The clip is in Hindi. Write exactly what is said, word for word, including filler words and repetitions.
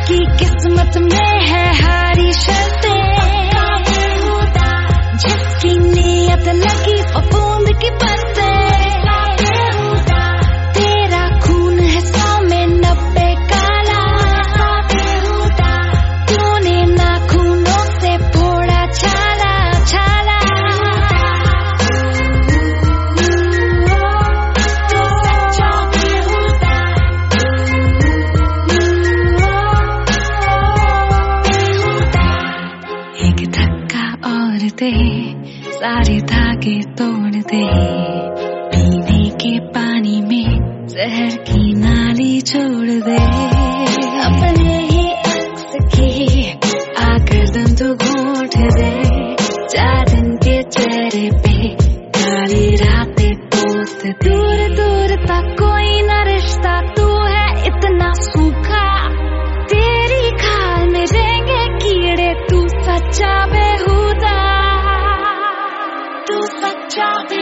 जिसकी किस्मत में है हारी शर्तें, जिसकी नीयत लगी फफूंद की परतें। तेरा खून है सौ में नब्बे काला, तूने नाखूनों से फोड़ा छाला छाला। एक धक्का और दे, सारे धागे तोड़ दे, पीने के पानी में जहर की नाली छोड़ दे। अपने ही अक्स की आकर दम तो घोंट दे, चांदन के चेहरे पे काली रातें पोत दे। दूर दूर तक कोई न रिश्ता, तू है इतना सूखा, तेरी खाल में रहेंगे कीड़े, तू सच्चा बेहुदा, तू सच्चा बेहुदा।